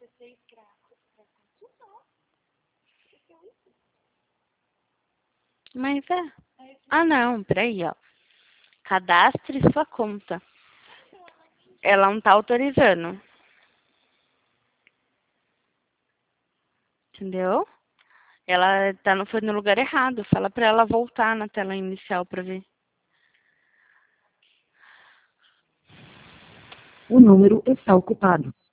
Mas é. Ah, não, peraí, ó. Cadastre sua conta. Ela não tá autorizando. Entendeu? Ela foi no lugar errado. Fala pra ela voltar na tela inicial pra ver. O número está ocupado.